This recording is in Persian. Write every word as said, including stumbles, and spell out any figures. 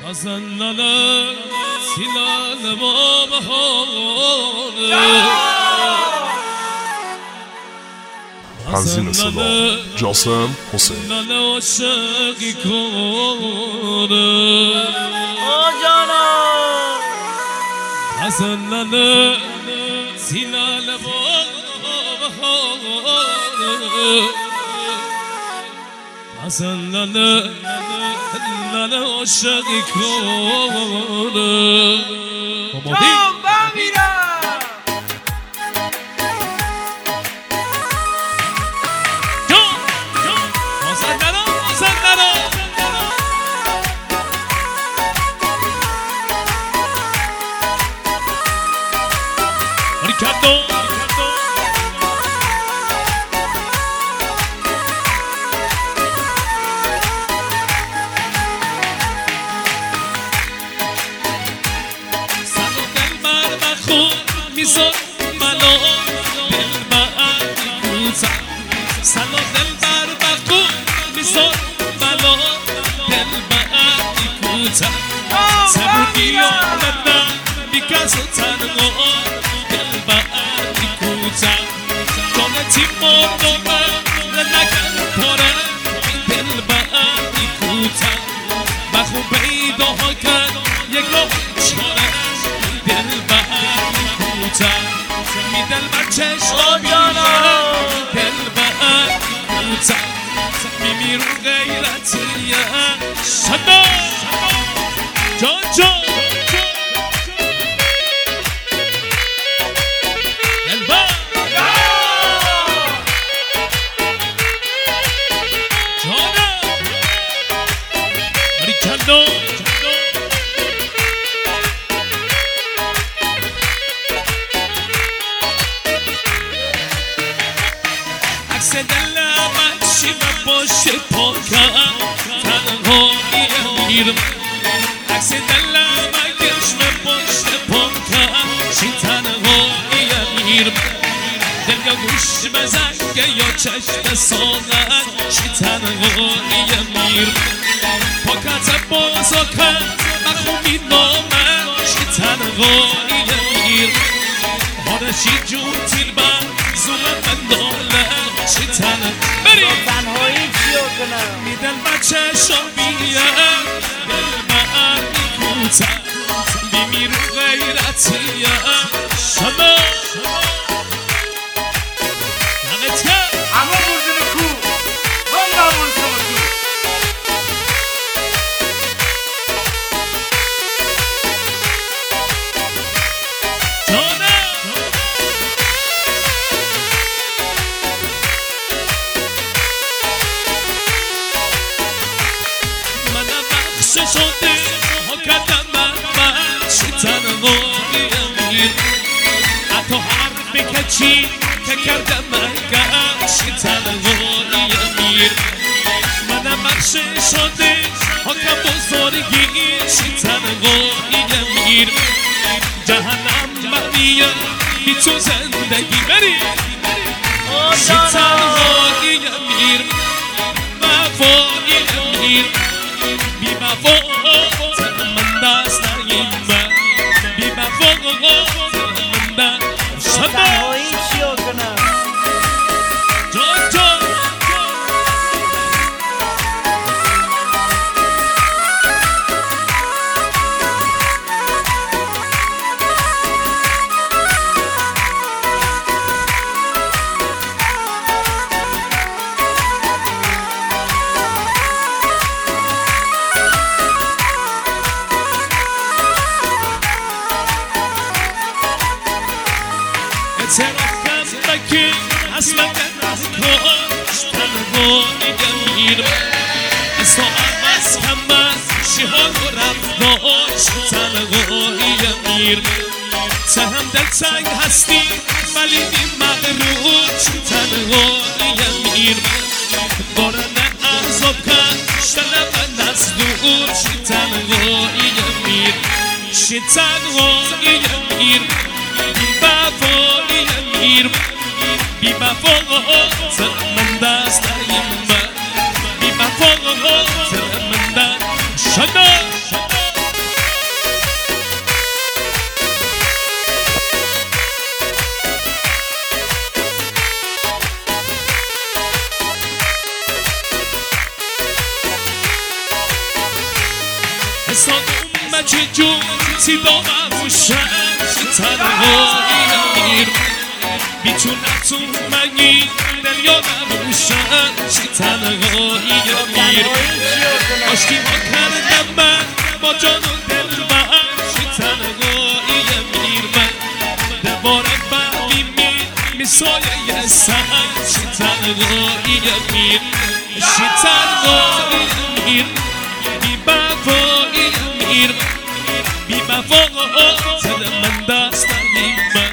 زنانه سیلال با بهانه تنظیم صدا جاسم حسین زنانه عاشقی کنه آجانا زنانه سیلال با بهانه زنانه لال عاشقی کنه جان بمیرم جان جان آزندرا آزندرا ریکاردو میزار منو دل بر کوتا سلام دل بر بخو میزار منو دل بر کوتا سمونی آمدن بیکازو تنگو دل بر کوتا جانتی مردم نگن پاره دل بر کوتا بخو پیدا کن یک لحظه چاره دل بر می دل بر چشم دل بر کوتا می میرو غیرتیه شده جان جان دل بر جانه ریکاردو عکس دل من شیوه باشه پاکم تنهایی میرم عکس دل من کشمه باشه پاکم شی تنهایی میرم دل یا گوش بزنگه یا چشم ساغن شی تنهایی میرم پاکت بازا کن مخومی نامن شی تنهایی میرم هارشی جون تیر بر زولم من داله چی تنه بری تنهایی چیو کنم میدن بچه شابیه دل من کوتا بیمیر غیرتیه شما نمت کرد اما بردن کو من نامون سمتو جانه شده ها کردم من من چی تنهایی امیر حتی حرفی که چی که کردم من گم چی تنهایی امیر منم بخش شده ها که بزرگی چی تنهایی امیر جهنم منیه بی تو زندگی بری چی تنهایی امیر وفایی امیر بی وفا من دست نگیمه بی وفا من دست شده تنهایی چیو کنم جان جان اعتراف کن که اصلا از کاش تنهایی میرم از تو عوض کم از شیحال و رفتاش تنهایی میرم تو هم دلتنگ هستی ولی بی مغرور تنهایی میرم بارن عذاب کن شنم من از دور تنهایی میرم چی تنهایی میرم وفایی میرم بی وفا من دست نگیمه بی وفا من دست شده حساب مچه جون سیدا و روشن تنهایی امیر میتونه تو منی دلیا روشن تنهایی امیر عشقی ها کردم من با جان و دل من تنهایی امیر من دوباره برمیمی میسایه سن تنهایی امیر تنهایی امیر بی بفایی امیر بی بفا دل من دست نگیر من